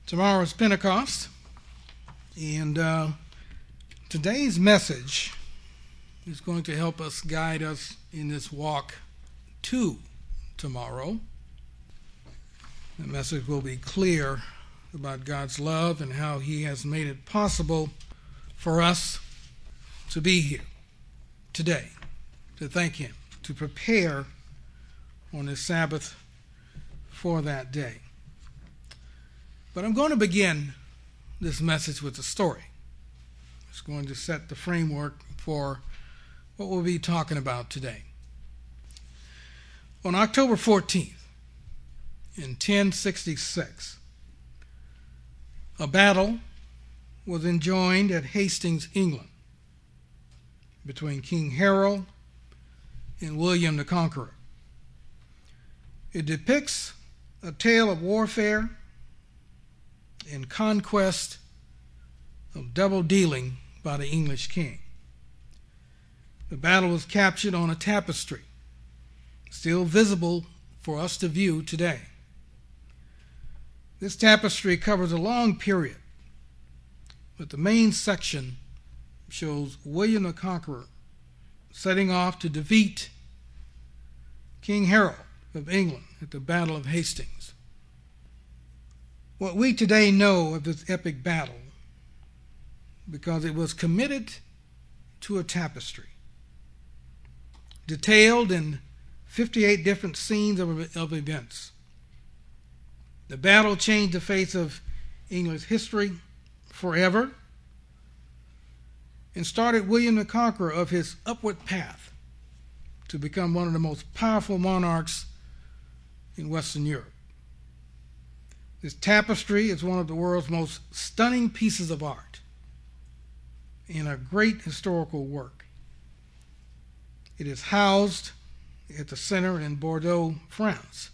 Tomorrow is Pentecost, and today's message is going to help us guide us in this walk to tomorrow. The message will be clear about God's love and how He has made it possible for us to be here today, to thank Him, to prepare on this Sabbath for that day. But I'm going to begin this message with a story. It's going to set the framework for what we'll be talking about today. On October 14th, in 1066, a battle was enjoined at Hastings, England, between King Harold and William the Conqueror. It depicts a tale of warfare and conquest, of double dealing by the English king. The battle was captured on a tapestry, still visible for us to view today. This tapestry covers a long period, but the main section shows William the Conqueror setting off to defeat King Harold of England at the Battle of Hastings. What we today know of this epic battle, because it was committed to a tapestry, detailed in 58 different scenes of events. The battle changed the face of English history forever and started William the Conqueror of his upward path to become one of the most powerful monarchs in Western Europe. This tapestry is one of the world's most stunning pieces of art and a great historical work. It is housed at the center in Bordeaux, France.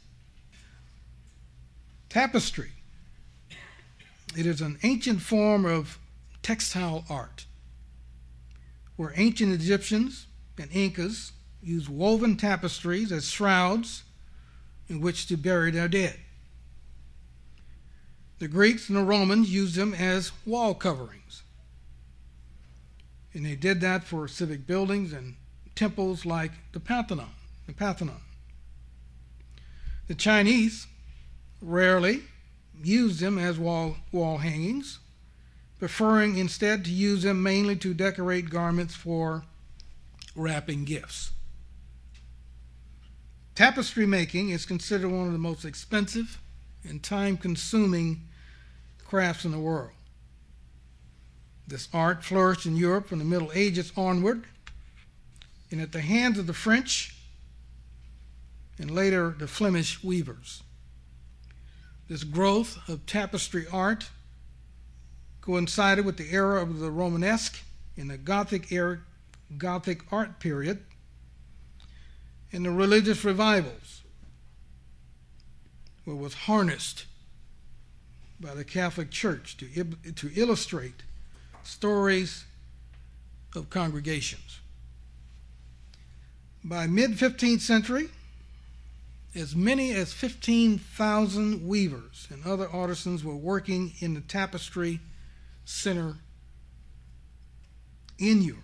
Tapestry. It is an ancient form of textile art, where ancient Egyptians and Incas used woven tapestries as shrouds in which to bury their dead. The Greeks and the Romans used them as wall coverings. And they did that for civic buildings and temples like the Parthenon. The Chinese rarely used them as wall hangings, preferring instead to use them mainly to decorate garments for wrapping gifts. Tapestry making is considered one of the most expensive and time-consuming crafts in the world. This art flourished in Europe from the Middle Ages onward, and at the hands of the French and later the Flemish weavers. This growth of tapestry art coincided with the era of the Romanesque and the Gothic art period and the religious revivals, where it was harnessed by the Catholic Church to illustrate stories of congregations. By mid-15th century, as many as 15,000 weavers and other artisans were working in the tapestry center in Europe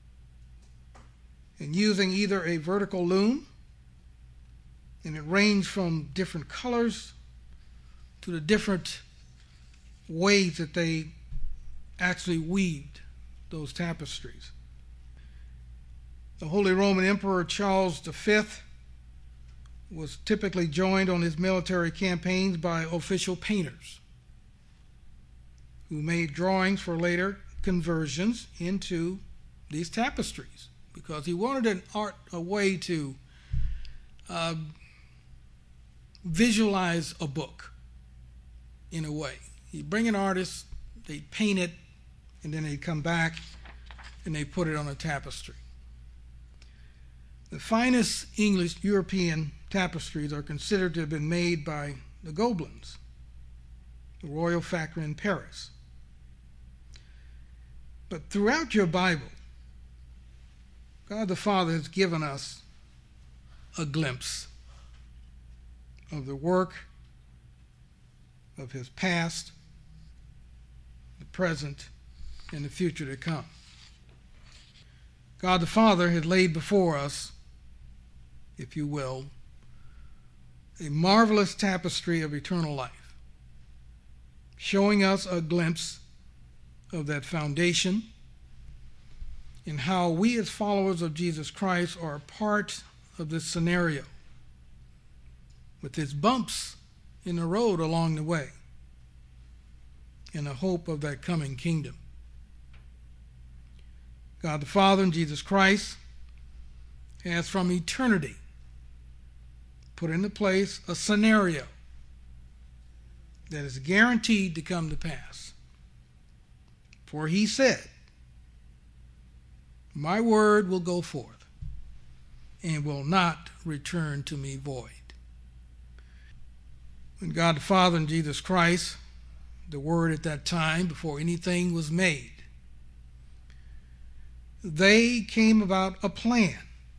and using either a vertical loom, and it ranged from different colors to the different ways that they actually weaved those tapestries. The Holy Roman Emperor Charles V was typically joined on his military campaigns by official painters who made drawings for later conversions into these tapestries, because he wanted a way to visualize a book in a way. He'd bring an artist, they'd paint it, and then they'd come back and they'd put it on a tapestry. The finest English European tapestries are considered to have been made by the Gobelins, the royal factory in Paris. But throughout your Bible, God the Father has given us a glimpse of the work of His past the present, and the future to come. God the Father had laid before us, if you will, a marvelous tapestry of eternal life, showing us a glimpse of that foundation and how we as followers of Jesus Christ are a part of this scenario, with its bumps in the road along the way, in the hope of that coming kingdom. God the Father and Jesus Christ has from eternity put into place a scenario that is guaranteed to come to pass. For he said, my word will go forth and will not return to me void. When God the Father and Jesus Christ, the Word at that time, before anything was made, they came about a plan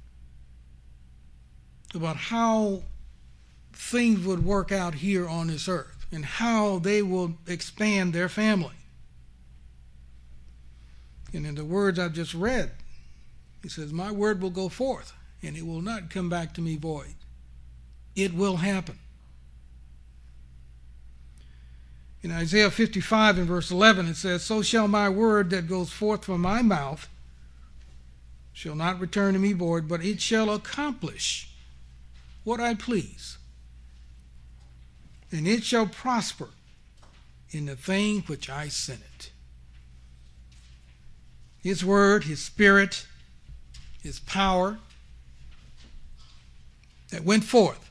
about how things would work out here on this earth and how they will expand their family. And in the words I've just read, he says, my word will go forth and it will not come back to me void. It will happen. In Isaiah 55 and verse 11 it says, so shall my word that goes forth from my mouth shall not return to me void, but it shall accomplish what I please, and it shall prosper in the thing which I sent it. His word, his spirit, his power that went forth.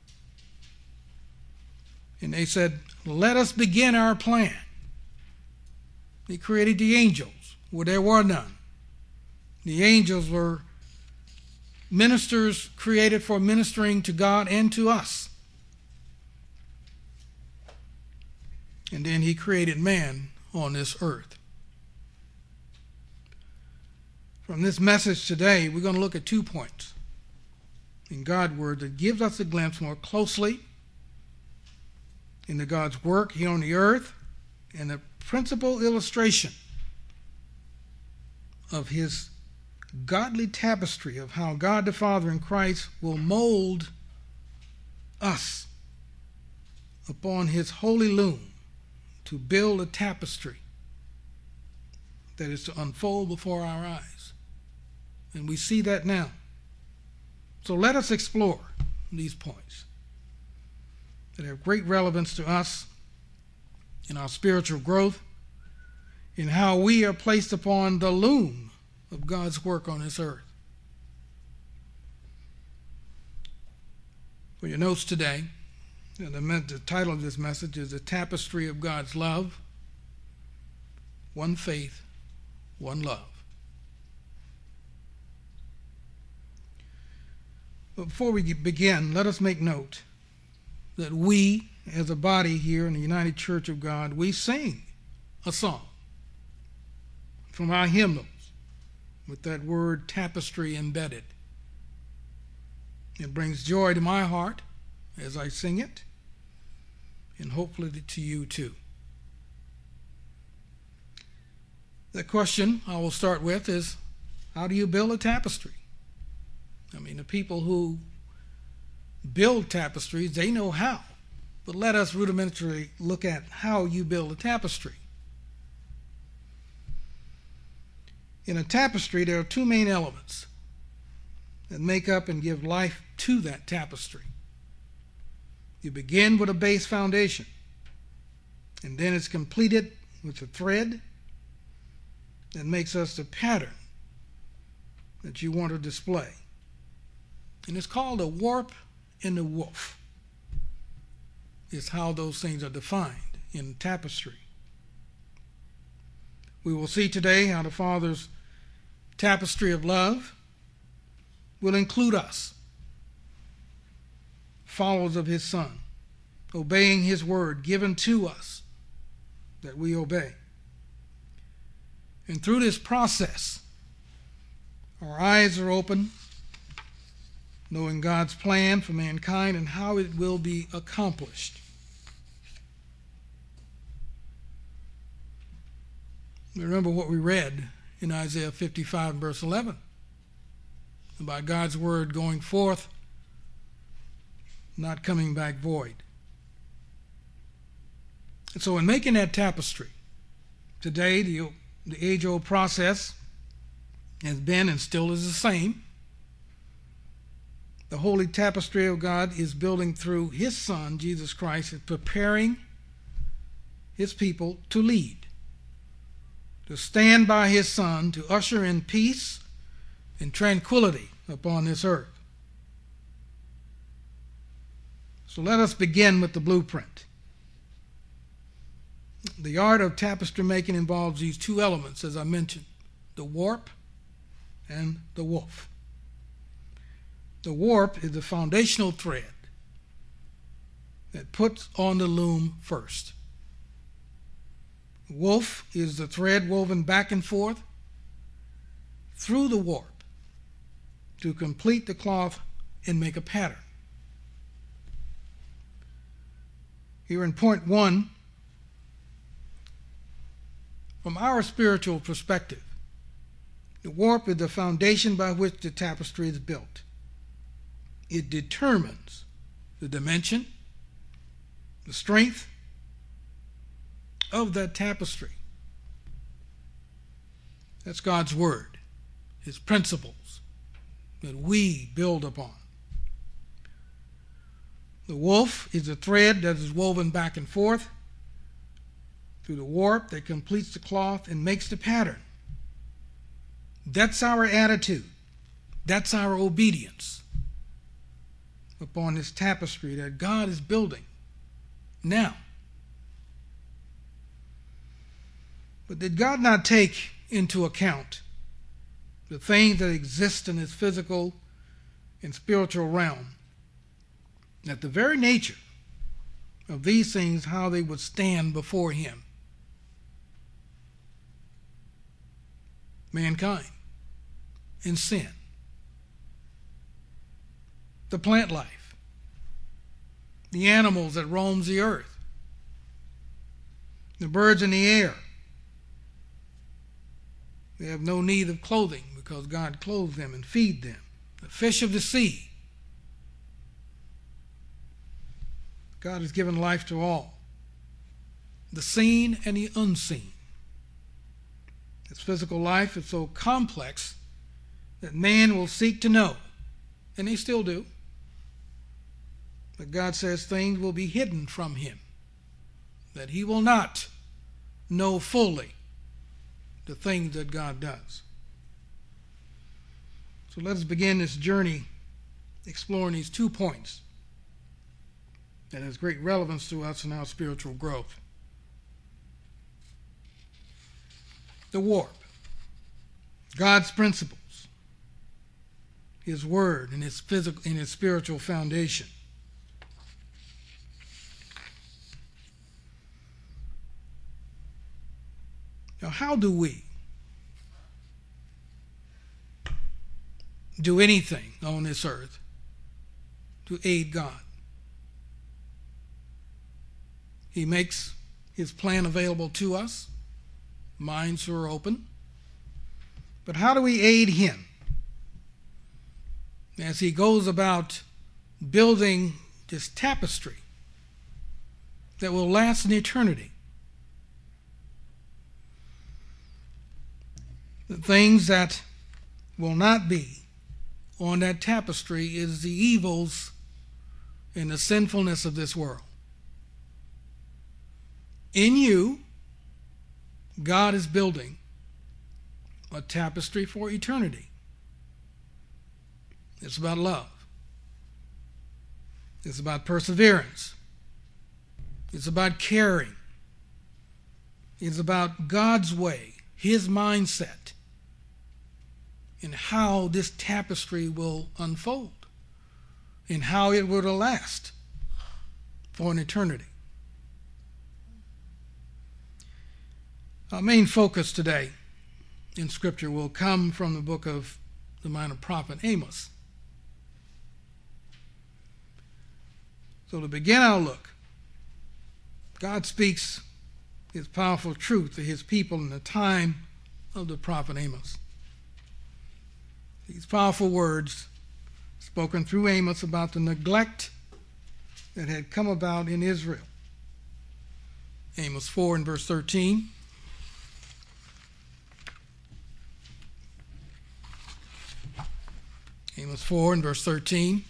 And they said, let us begin our plan. He created the angels where there were none. The angels were ministers created for ministering to God and to us. And then he created man on this earth. From this message today, we're going to look at 2 points in God's word that gives us a glimpse more closely into God's work here on the earth and the principal illustration of his godly tapestry of how God the Father in Christ will mold us upon his holy loom to build a tapestry that is to unfold before our eyes. And we see that now. So let us explore these points that have great relevance to us in our spiritual growth, in how we are placed upon the loom of God's work on this earth. For your notes today, the title of this message is The Tapestry of God's Love, One Faith, One Love. But before we begin, let us make note that we, as a body here in the United Church of God, we sing a song from our hymnals with that word tapestry embedded. It brings joy to my heart as I sing it, and hopefully to you too. The question I will start with is, how do you build a tapestry? I mean, the people who build tapestries, they know how. But let us rudimentarily look at how you build a tapestry. In a tapestry, there are 2 main elements that make up and give life to that tapestry. You begin with a base foundation, and then it's completed with a thread that makes us the pattern that you want to display. And it's called a warp and a woof. Is how those things are defined in tapestry. We will see today how the Father's tapestry of love will include us, followers of his Son, obeying his word given to us that we obey. And through this process, our eyes are open, knowing God's plan for mankind and how it will be accomplished. Remember what we read in Isaiah 55, verse 11, about God's word going forth, not coming back void. And so in making that tapestry, today the age-old process has been and still is the same. The holy tapestry of God is building through his Son, Jesus Christ, and preparing his people to lead, to stand by his Son, to usher in peace and tranquility upon this earth. So let us begin with the blueprint. The art of tapestry making involves these two elements, as I mentioned, the warp and the woof. The warp is the foundational thread that puts on the loom first. The woof is the thread woven back and forth through the warp to complete the cloth and make a pattern. Here in point 1, from our spiritual perspective, the warp is the foundation by which the tapestry is built. It determines the dimension, the strength of that tapestry. That's God's word, his principles that we build upon. The woof is the thread that is woven back and forth through the warp that completes the cloth and makes the pattern. That's our attitude. That's our obedience upon this tapestry that God is building now. But did God not take into account the things that exist in his physical and spiritual realm? That the very nature of these things, how they would stand before him. Mankind and sin. The plant life. The animals that roams the earth. The birds in the air. They have no need of clothing because God clothes them and feeds them. The fish of the sea. God has given life to all, the seen and the unseen. His physical life is so complex that man will seek to know, and they still do. But God says things will be hidden from him, that he will not know fully the things that God does. So let us begin this journey exploring these 2 points that has great relevance to us in our spiritual growth. The warp, God's principles, his word, and his physical and his spiritual foundation. Now, how do we do anything on this earth to aid God? He makes his plan available to us, minds who are open. But how do we aid him as he goes about building this tapestry that will last an eternity? The things that will not be on that tapestry is the evils and the sinfulness of this world. In you, God is building a tapestry for eternity. It's about love. It's about perseverance. It's about caring. It's about God's way, his mindset, and how this tapestry will unfold and how it will last for an eternity. Our main focus today in Scripture will come from the book of the minor prophet Amos. So to begin our look, God speaks his powerful truth to his people in the time of the prophet Amos. These powerful words spoken through Amos about the neglect that had come about in Israel. Amos 4 and verse 13. Amos 4 and verse 13.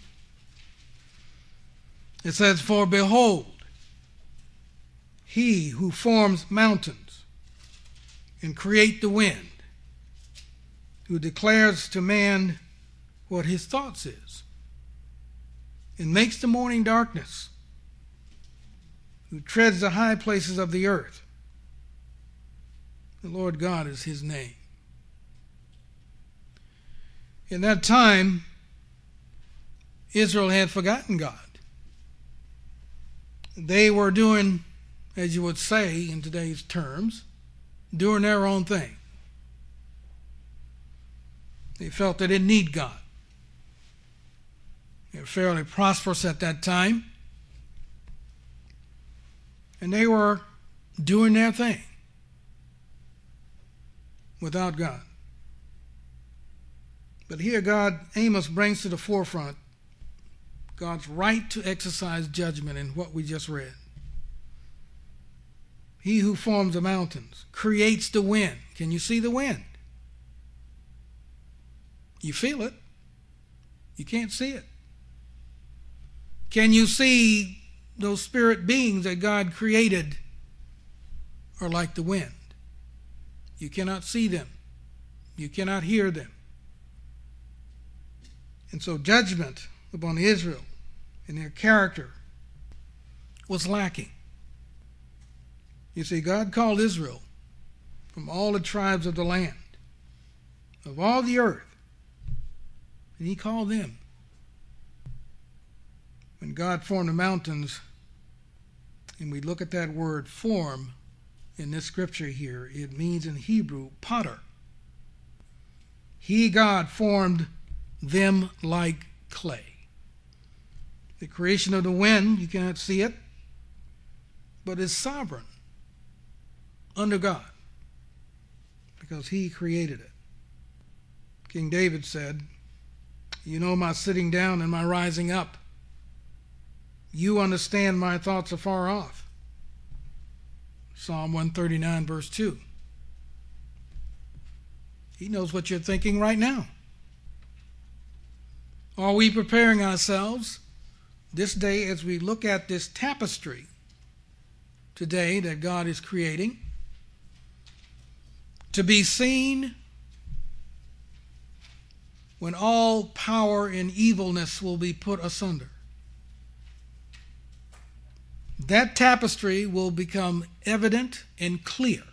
It says, "For behold, he who forms mountains and create the wind, who declares to man what his thoughts is, and makes the morning darkness, who treads the high places of the earth. The Lord God is his name." In that time, Israel had forgotten God. They were doing, as you would say in today's terms, doing their own thing. They felt they didn't need God. They were fairly prosperous at that time, and they were doing their thing without God. But here Amos brings to the forefront God's right to exercise judgment in what we just read. He who forms the mountains, creates the wind. Can you see the wind? You feel it. You can't see it. Can you see those spirit beings that God created are like the wind? You cannot see them. You cannot hear them. And so judgment upon Israel and their character was lacking. You see, God called Israel from all the tribes of the land, of all the earth, and he called them. When God formed the mountains, and we look at that word form in this scripture here, it means in Hebrew, potter. He, God, formed them like clay. The creation of the wind, you cannot see it, but is sovereign under God because he created it. King David said, "You know my sitting down and my rising up. You understand my thoughts afar off." Psalm 139, verse 2. He knows what you're thinking right now. Are we preparing ourselves this day as we look at this tapestry today that God is creating to be seen when all power and evilness will be put asunder? That tapestry will become evident and clear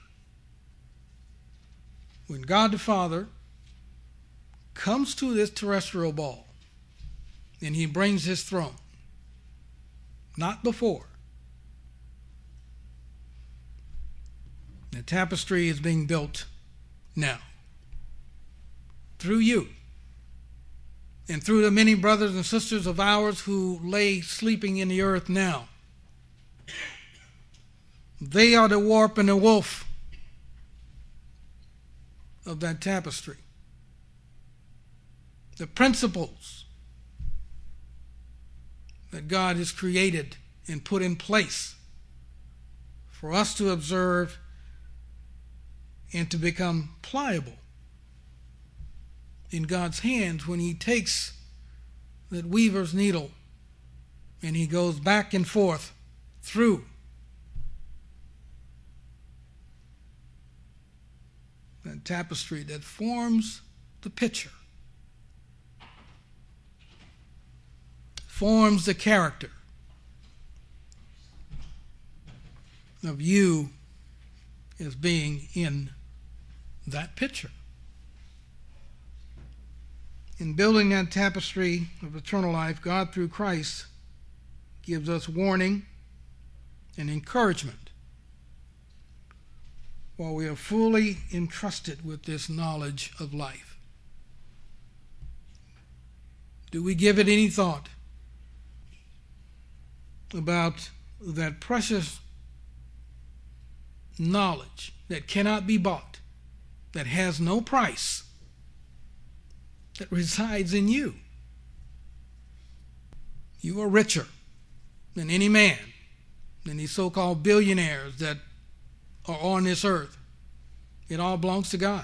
when God the Father comes to this terrestrial ball and he brings his throne. Not before. The tapestry is being built now. Through you. And through the many brothers and sisters of ours who lay sleeping in the earth now. They are the warp and the woof of that tapestry. The principles that God has created and put in place for us to observe and to become pliable in God's hands when he takes that weaver's needle and he goes back and forth through that tapestry that forms the picture, forms the character of you as being in that picture. In building that tapestry of eternal life, God through Christ gives us warning and encouragement while we are fully entrusted with this knowledge of life. Do we give it any thought about that precious knowledge that cannot be bought, that has no price, that resides in you. You are richer than any man, than these so-called billionaires that are on this earth. It all belongs to God.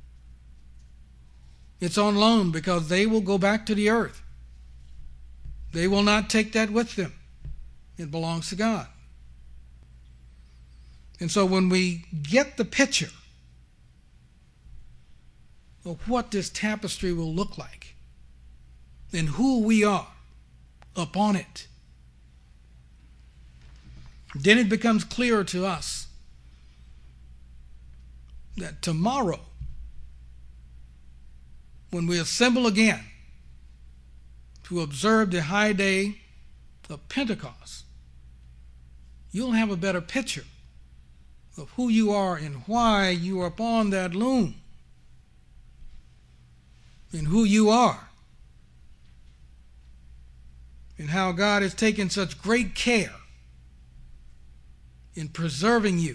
It's on loan because they will go back to the earth. They will not take that with them. It belongs to God. And so when we get the picture of what this tapestry will look like and who we are upon it, then it becomes clearer to us that tomorrow, when we assemble again to observe the high day of Pentecost, you'll have a better picture of who you are and why you are upon that loom, and who you are, and how God has taken such great care in preserving you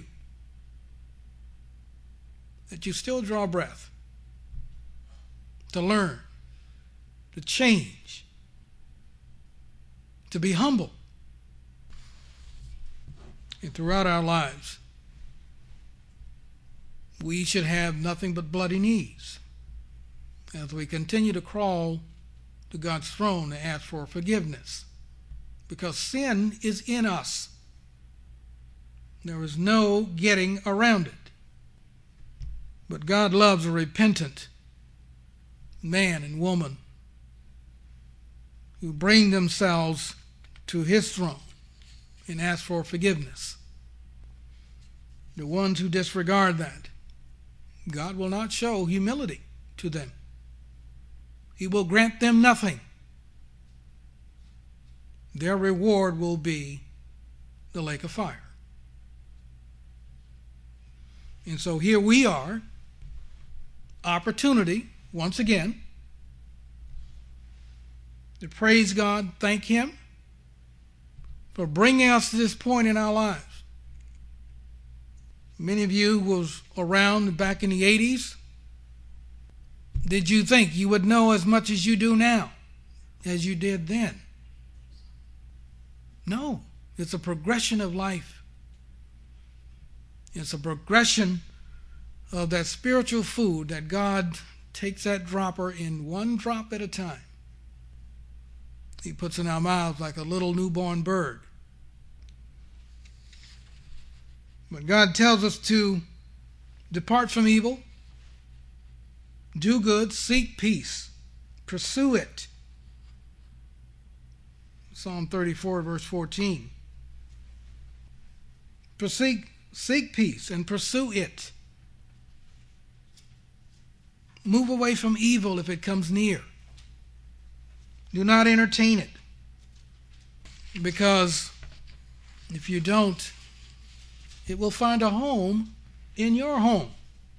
that you still draw breath to learn, to change, to be humble. And throughout our lives, we should have nothing but bloody knees as we continue to crawl to God's throne to ask for forgiveness, because sin is in us. There is no getting around it. But God loves a repentant man and woman who bring themselves to his throne and ask for forgiveness. The ones who disregard that, God will not show humility to them. He will grant them nothing. Their reward will be the lake of fire. And so here we are, opportunity, once again, to praise God, thank Him for bringing us to this point in our lives. Many of you was around back in the 80s. Did you think you would know as much as you do now as you did then? No, it's a progression of life. It's a progression of that spiritual food that God takes that dropper in one drop at a time. He puts in our mouths like a little newborn bird. But God tells us to depart from evil, do good, seek peace, pursue it. Psalm 34, verse 14. Seek peace and pursue it. Move away from evil if it comes near. Do not entertain it. Because if you don't, it will find a home in your home.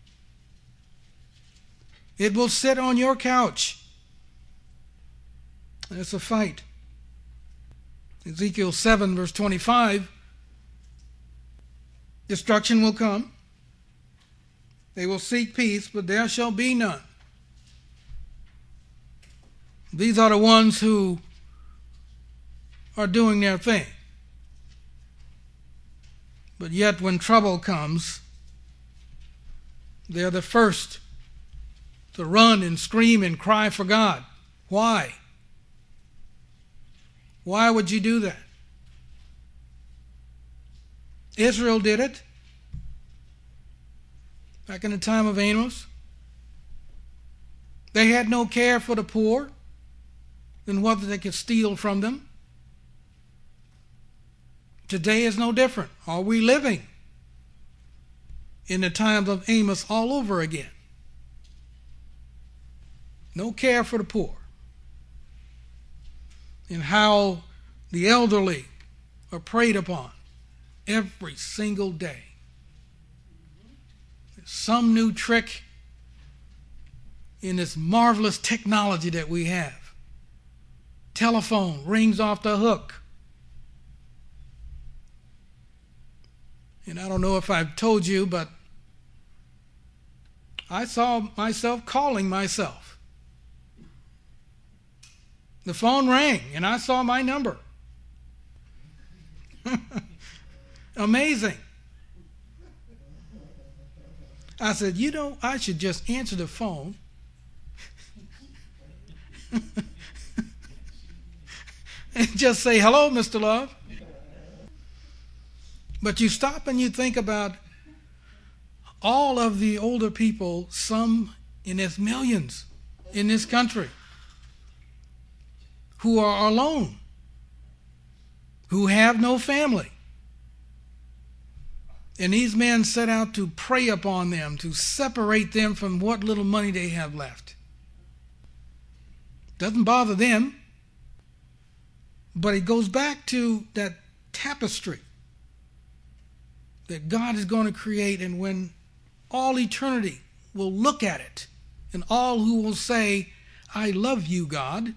It will sit on your couch. And it's a fight. Ezekiel 7, verse 25, destruction will come. They will seek peace, but there shall be none. These are the ones who are doing their thing. But yet when trouble comes, they're the first to run and scream and cry for God. Why? Why would you do that? Israel did it back in the time of Amos. They had no care for the poor and what they could steal from them. Today is no different. Are we living in the times of Amos all over again? No care for the poor. And how the elderly are preyed upon every single day. There's some new trick in this marvelous technology that we have. Telephone rings off the hook. And I don't know if I've told you, but I saw myself calling myself. The phone rang, and I saw my number. Amazing. I said, I should just answer the phone and just say, hello, Mr. Love. But you stop and you think about all of the older people, some in its millions in this country, who are alone, who have no family. And these men set out to prey upon them, to separate them from what little money they have left. Doesn't bother them, but it goes back to that tapestry that God is going to create, and when all eternity will look at it, and all who will say, I love you, God,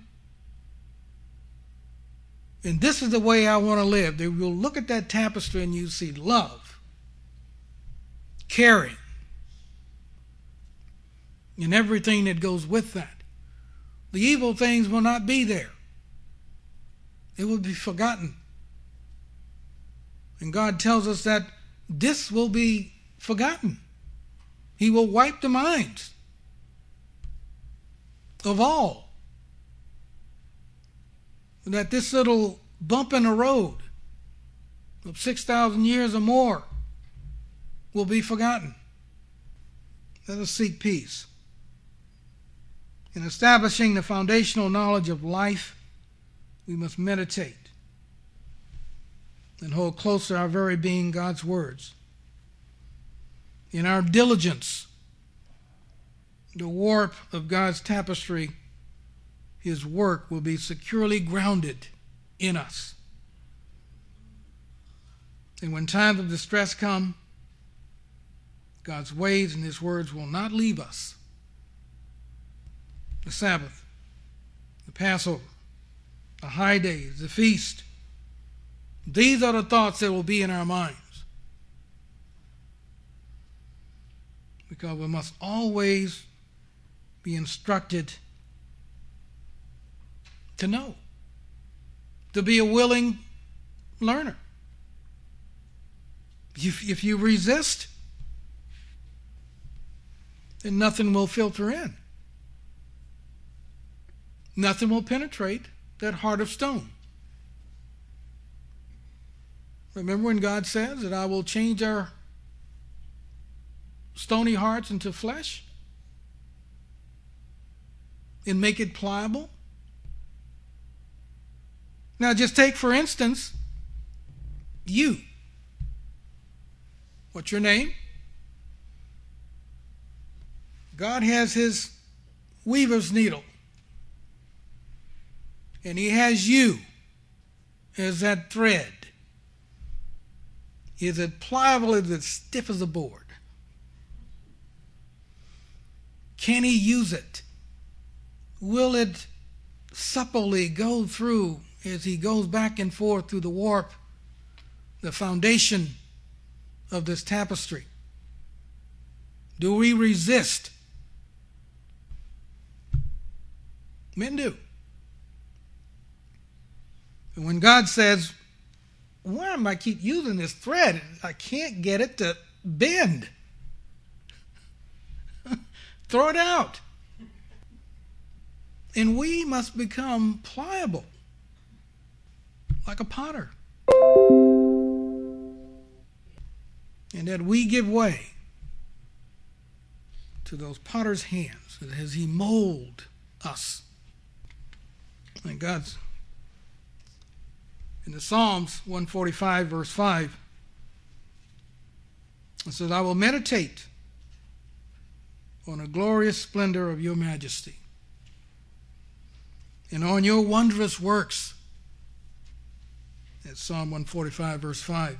and this is the way I want to live, they will look at that tapestry and you see love, caring, and everything that goes with that. The evil things will not be there. It will be forgotten. And God tells us that this will be forgotten. He will wipe the minds of all. That this little bump in the road of 6,000 years or more will be forgotten. Let us seek peace. In establishing the foundational knowledge of life, we must meditate and hold close to our very being God's words. In our diligence, the warp of God's tapestry, His work will be securely grounded in us. And when times of distress come, God's ways and His words will not leave us. The Sabbath, the Passover, the high days, the feast. These are the thoughts that will be in our minds. Because we must always be instructed to know, to be a willing learner. If you resist, then nothing will filter in. Nothing will penetrate that heart of stone. Remember when God says that I will change our stony hearts into flesh and make it pliable? Now just take, for instance, you. What's your name? God has His weaver's needle. And He has you as that thread. Is it pliable? Is it stiff as a board? Can He use it? Will it supplely go through as He goes back and forth through the warp, the foundation of this tapestry? Do we resist? Men do. And when God says, why am I keep using this thread? I can't get it to bend. Throw it out. And we must become pliable, like a potter. And that we give way to those potter's hands as He mold us. And God's in the Psalms 145 verse 5, it says, I will meditate on the glorious splendor of your majesty and on your wondrous works. That's Psalm 145 verse 5.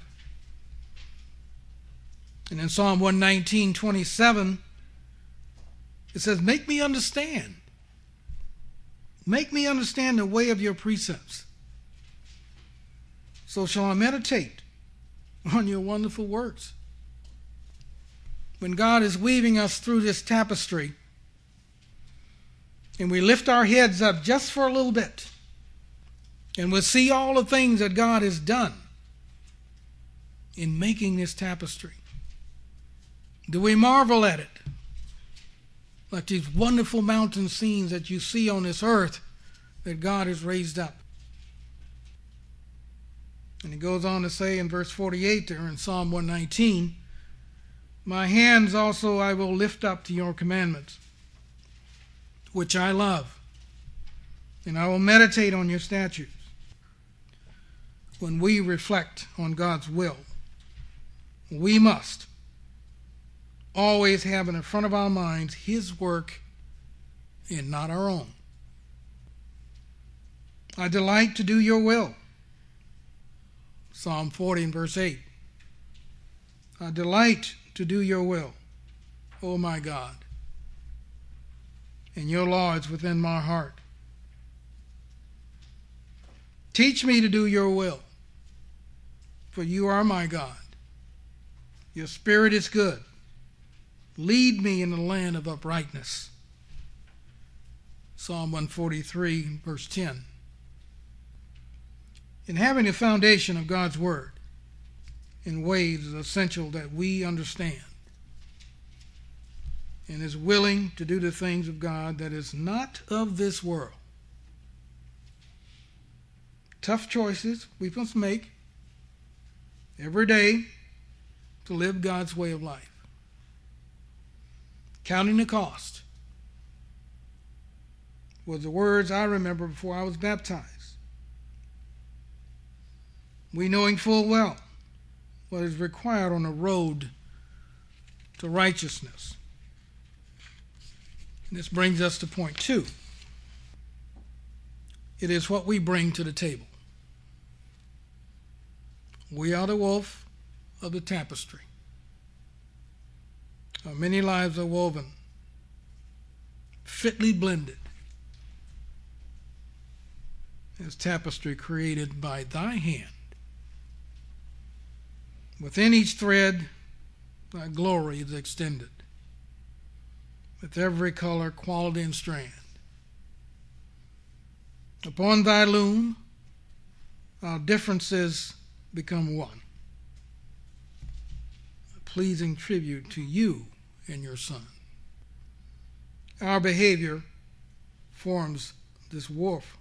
And in Psalm 119:27, it says, make me understand. Make me understand the way of your precepts. So shall I meditate on your wonderful works. When God is weaving us through this tapestry, and we lift our heads up just for a little bit, and we'll see all the things that God has done in making this tapestry. Do we marvel at it? Like these wonderful mountain scenes that you see on this earth that God has raised up. And he goes on to say in verse 48 there in Psalm 119, my hands also I will lift up to your commandments, which I love, and I will meditate on your statutes. When we reflect on God's will, we must always have in the front of our minds his work and not our own. I delight to do your will. Psalm 40 and verse 8. I delight to do your will, O my God, and your law is within my heart. Teach me to do your will, for you are my God. Your spirit is good. Lead me in the land of uprightness. Psalm 143, verse 10. In having a foundation of God's Word in ways is essential that we understand and is willing to do the things of God that is not of this world. Tough choices we must make every day to live God's way of life. Counting the cost was the words I remember before I was baptized. We knowing full well what is required on the road to righteousness. And this brings us to point 2. It is what we bring to the table. We are the wolf of the tapestry. Our many lives are woven, fitly blended, as tapestry created by thy hand. Within each thread, thy glory is extended, with every color, quality, and strand. Upon thy loom, our differences become one, a pleasing tribute to you and your Son. Our behavior forms this woof.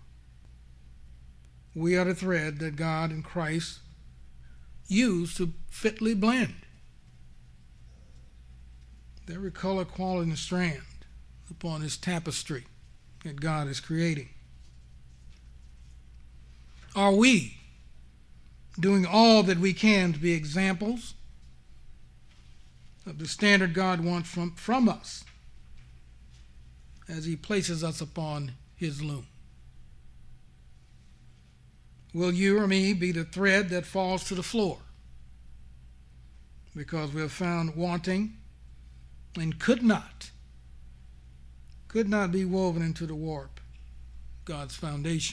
We are the thread that God and Christ use to fitly blend every color, quality, and strand upon this tapestry that God is creating. Are we doing all that we can to be examples of the standard God wants from us as he places us upon his loom? Will you or me be the thread that falls to the floor because we are found wanting and could not be woven into the warp, God's foundation?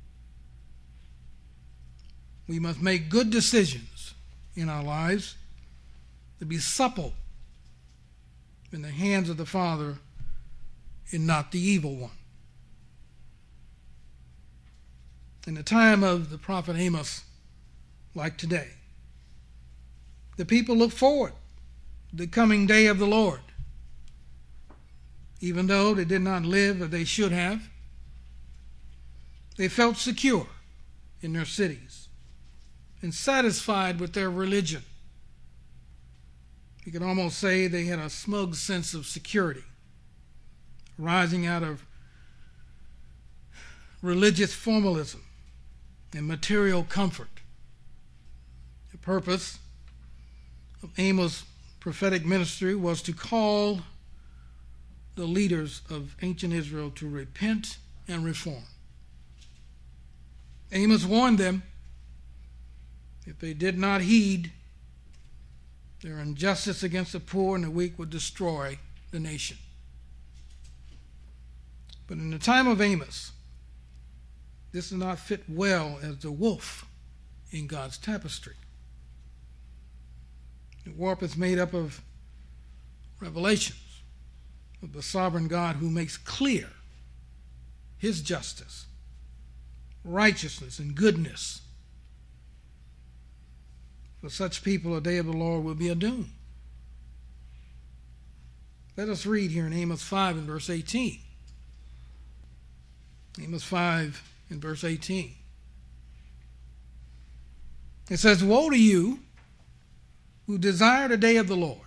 We must make good decisions in our lives to be supple in the hands of the Father and not the evil one. In the time of the prophet Amos, like today, the people look forward to the coming day of the Lord. Even though they did not live as they should have, they felt secure in their cities and satisfied with their religion. You could almost say they had a smug sense of security rising out of religious formalism and material comfort. The purpose of Amos' prophetic ministry was to call the leaders of ancient Israel to repent and reform. Amos warned them if they did not heed, their injustice against the poor and the weak would destroy the nation. But in the time of Amos, this does not fit well as the wolf in God's tapestry. The warp is made up of revelations of the sovereign God who makes clear his justice, righteousness, and goodness. For such people, a day of the Lord will be a doom. Let us read here in Amos 5 and verse 18. Amos 5 and verse 18. It says, "Woe to you who desire the day of the Lord.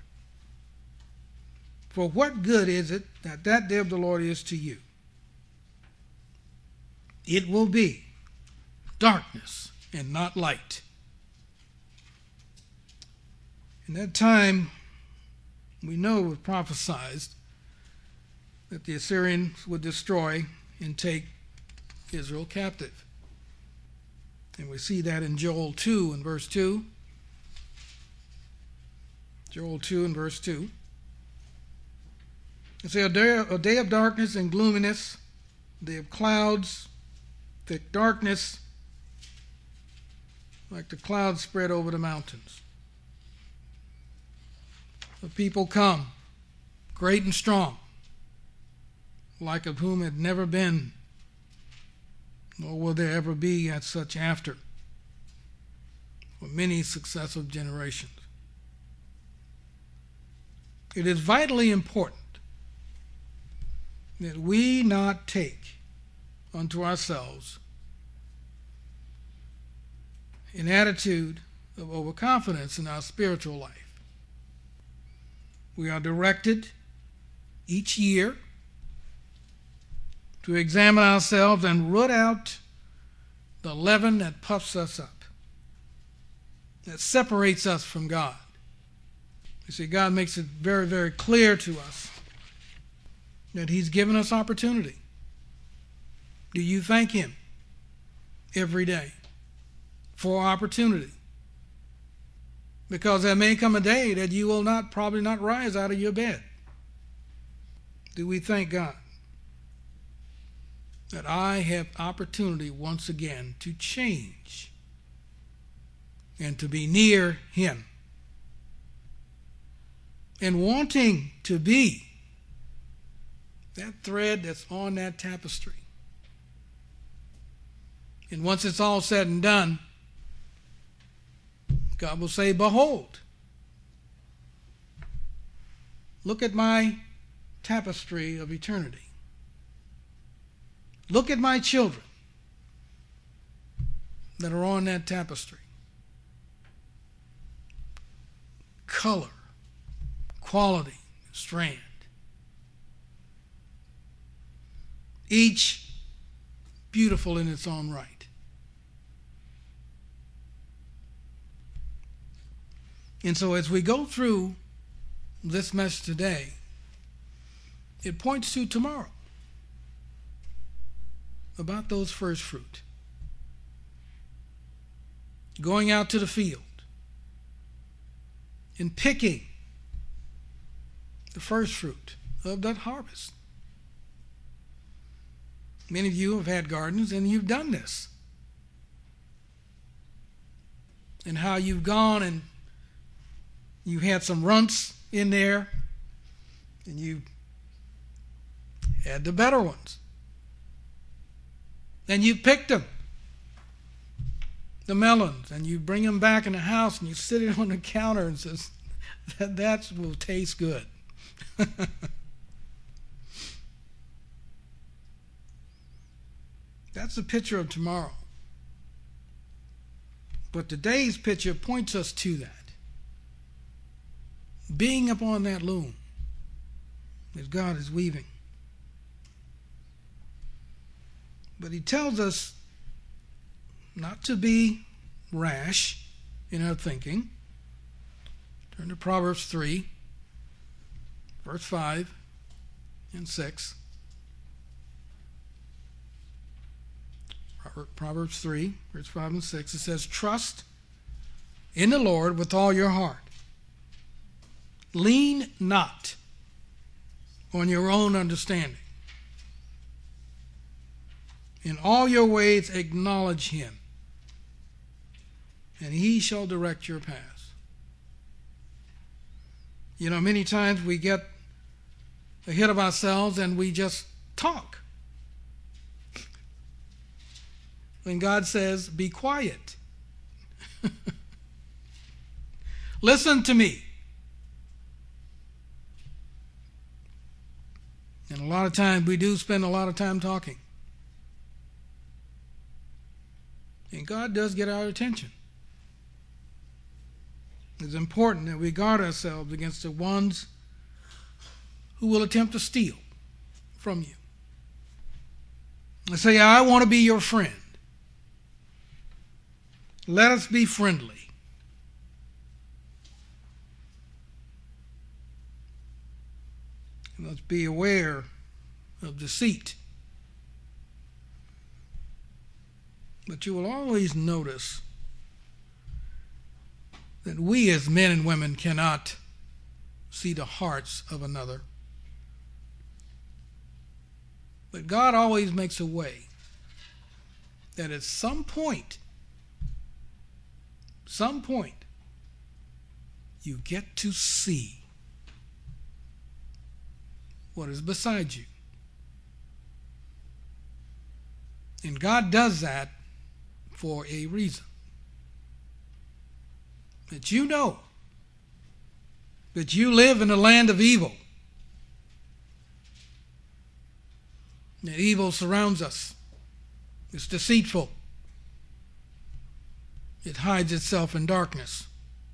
For what good is it that day of the Lord is to you? It will be darkness and not light." In that time, we know it was prophesied that the Assyrians would destroy and take Israel captive. And we see that in Joel 2 and verse 2. Joel 2 and verse 2. It says, a day of darkness and gloominess, a day of clouds, thick darkness, like the clouds spread over the mountains. The people come, great and strong, like of whom had never been, nor will there ever be at such after, for many successive generations. It is vitally important that we not take unto ourselves an attitude of overconfidence in our spiritual life. We are directed each year to examine ourselves and root out the leaven that puffs us up, that separates us from God. You see, God makes it very, very clear to us that he's given us opportunity. Do you thank him every day for opportunity? Because there may come a day that you will probably not rise out of your bed. Do we thank God that I have opportunity once again to change and to be near him, and wanting to be that thread that's on that tapestry? And once it's all said and done, God will say, "Behold, look at my tapestry of eternity. Look at my children that are on that tapestry. Color, quality, strand. Each beautiful in its own right." And so as we go through this message today, it points to tomorrow, about those first fruit. Going out to the field and picking the first fruit of that harvest. Many of you have had gardens and you've done this. And how you've gone and you had some runts in there, and you had the better ones. And you picked them, the melons, and you bring them back in the house and you sit it on the counter and says, that will taste good. That's the picture of tomorrow. But today's picture points us to that. Being upon that loom that God is weaving. But he tells us not to be rash in our thinking. Turn to Proverbs 3, verse 5 and 6. Proverbs 3, verse 5 and 6. It says, "Trust in the Lord with all your heart. Lean not on your own understanding. In all your ways acknowledge him, and he shall direct your paths." Many times we get ahead of ourselves and we just talk. When God says, be quiet. Listen to me. And a lot of times we do spend a lot of time talking. And God does get our attention. It's important that we guard ourselves against the ones who will attempt to steal from you. And say, I want to be your friend. Let us be friendly. And let's be aware of deceit. But you will always notice that we as men and women cannot see the hearts of another. But God always makes a way that at some point, you get to see what is beside you. And God does that for a reason. That you know that you live in a land of evil. That evil surrounds us. It's deceitful. It hides itself in darkness.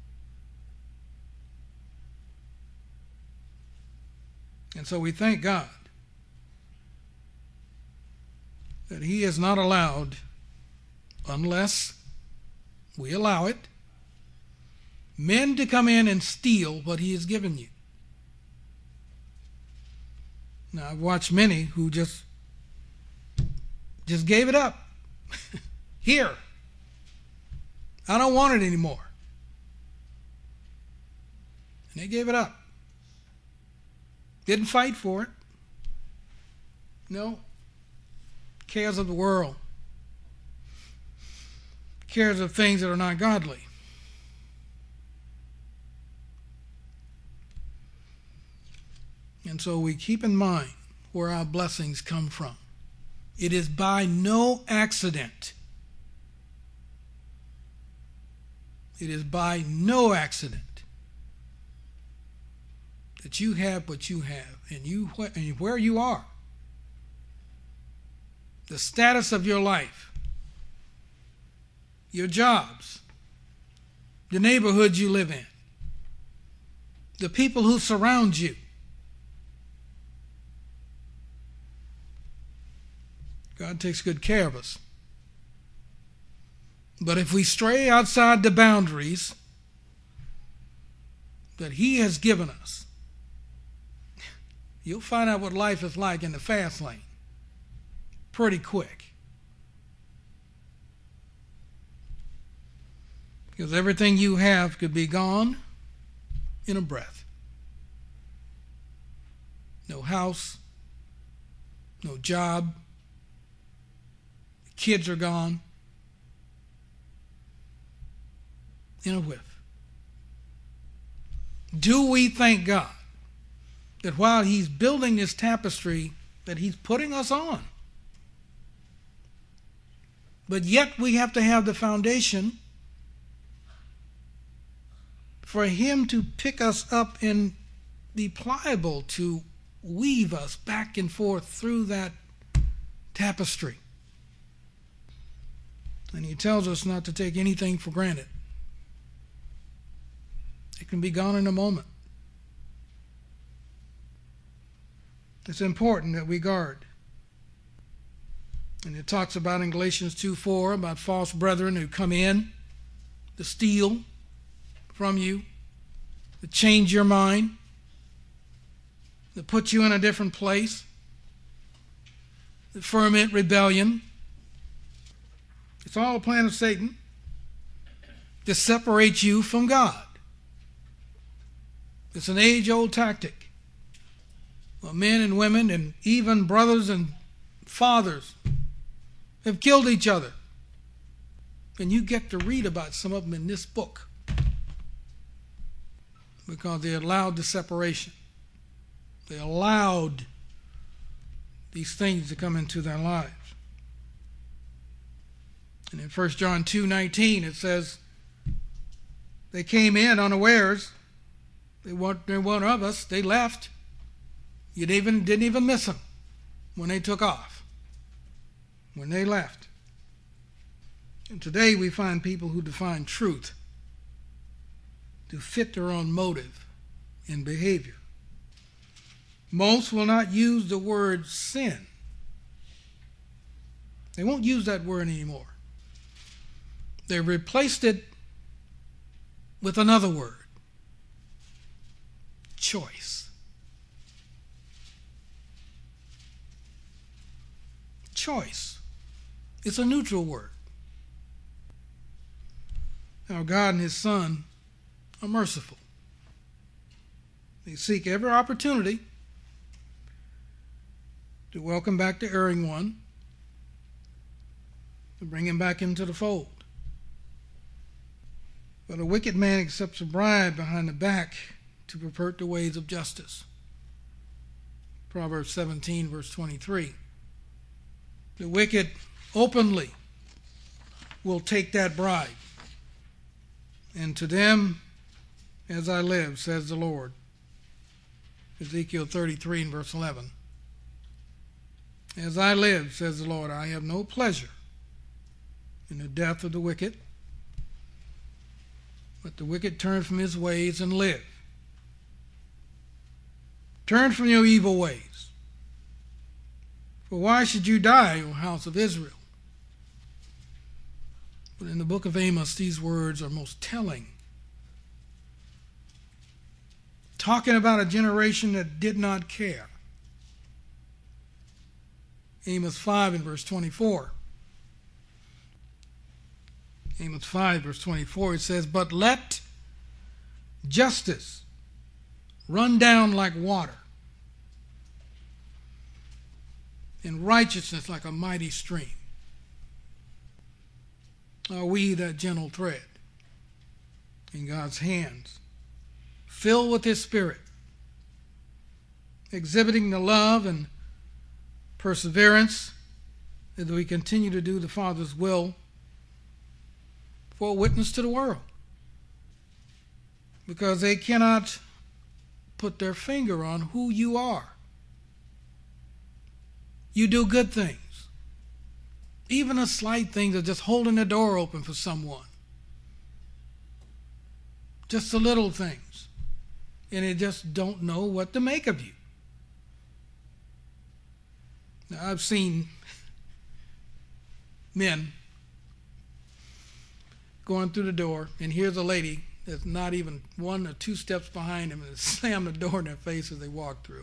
And so we thank God that He has not allowed, unless we allow it, men to come in and steal what He has given you. Now, I've watched many who just gave it up. Here. I don't want it anymore. And they gave it up. Didn't fight for it. No. Cares of the world. Cares of things that are not godly. And so we keep in mind where our blessings come from. It is by no accident. It is by no accident that you have what you have and where you are. The status of your life, your jobs, the neighborhood you live in, the people who surround you. God takes good care of us. But if we stray outside the boundaries that He has given us, you'll find out what life is like in the fast lane pretty quick. Because everything you have could be gone in a breath. No house, no job, the kids are gone. In a whiff. Do we thank God that while He's building this tapestry that He's putting us on, but yet we have to have the foundation for Him to pick us up and be pliable to weave us back and forth through that tapestry. And He tells us not to take anything for granted. It can be gone in a moment. It's important that we guard. And it talks about in Galatians 2:4 about false brethren who come in to steal from you, to change your mind, to put you in a different place, to ferment rebellion. It's all a plan of Satan to separate you from God. It's an age-old tactic. Well, men and women and even brothers and fathers have killed each other. And you get to read about some of them in this book. because they allowed the separation. They allowed these things to come into their lives. And in 1 John 2:19 it says, they came in unawares. They weren't of us. They left. You didn't even miss them when they took off, when they left. And today we find people who define truth to fit their own motive and behavior. Most will not use the word sin. They won't use that word anymore. They replaced it with another word: choice. Choice. It's a neutral word. Our God and His Son are merciful. They seek every opportunity to welcome back the erring one, to bring him back into the fold. But a wicked man accepts a bribe behind the back to pervert the ways of justice. Proverbs 17, verse 23. The wicked openly will take that bribe. And to them, as I live, says the Lord. Ezekiel 33 and verse 11. As I live, says the Lord, I have no pleasure in the death of the wicked, but the wicked turn from his ways and live. Turn from your evil ways. For why should you die, O house of Israel? But in the book of Amos, these words are most telling. Talking about a generation that did not care. Amos 5 and verse 24. Amos 5 verse 24, it says, but let justice run down like water, and righteousness like a mighty stream. Are we that gentle thread in God's hands, filled with His Spirit, exhibiting the love and perseverance as we continue to do the Father's will for a witness to the world? Because they cannot put their finger on who you are. You do good things. Even a slight thing of just holding the door open for someone. Just the little things. And they just don't know what to make of you. Now, I've seen men going through the door, and here's a lady that's not even 1 or 2 steps behind them, and slam the door in their face as they walk through.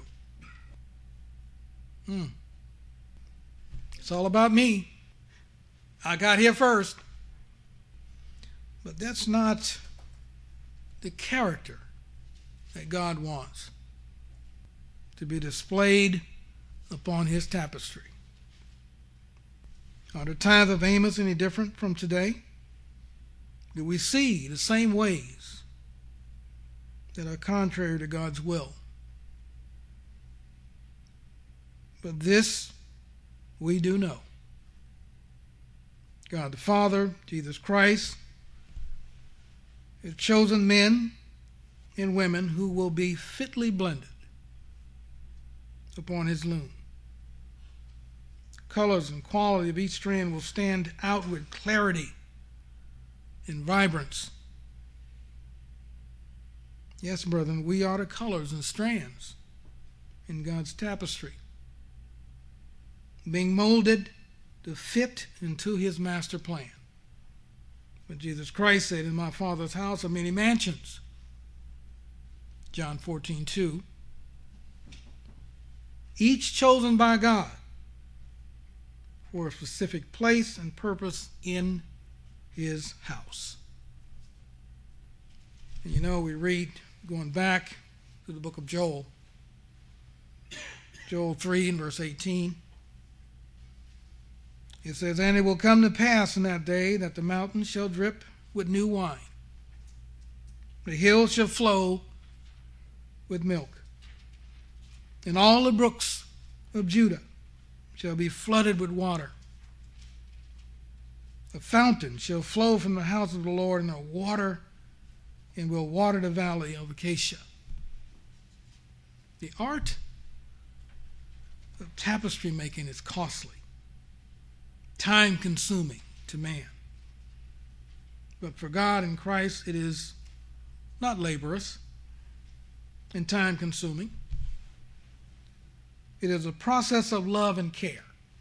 It's all about me. I got here first. But that's not the character that God wants to be displayed upon His tapestry. Are the times of Amos any different from today? Do we see the same ways that are contrary to God's will? But this we do know. God the Father, Jesus Christ, has chosen men and women who will be fitly blended upon His loom. Colors and quality of each strand will stand out with clarity and vibrance. Yes, brethren, we are the colors and strands in God's tapestry, being molded to fit into His master plan. But Jesus Christ said, in my Father's house are many mansions. John 14:2. Each chosen by God for a specific place and purpose in His house. And you know, we read, going back to the book of Joel, Joel 3 and verse 18, it says, and it will come to pass in that day that the mountains shall drip with new wine. The hills shall flow with milk. And all the brooks of Judah shall be flooded with water. A fountain shall flow from the house of the Lord, and will water the valley of Acacia. The art of tapestry making is costly, time-consuming to man. But for God in Christ, it is not laborious and time-consuming. It is a process of love and care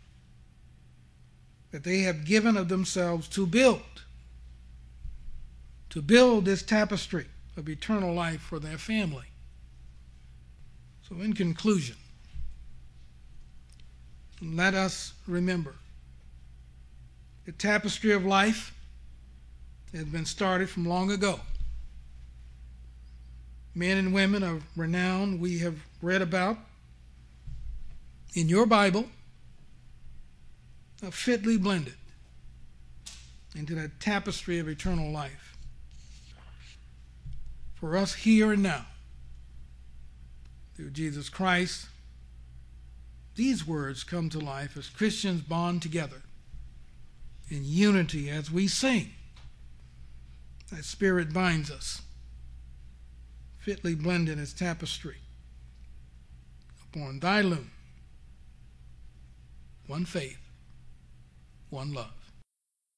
that they have given of themselves to build this tapestry of eternal life for their family. So in conclusion, let us remember the tapestry of life has been started from long ago. Men and women of renown we have read about in your Bible are fitly blended into that tapestry of eternal life. For us here and now, through Jesus Christ, these words come to life as Christians bond together in unity as we sing. That Spirit binds us, fitly blended as tapestry upon thy loom. One faith, one love.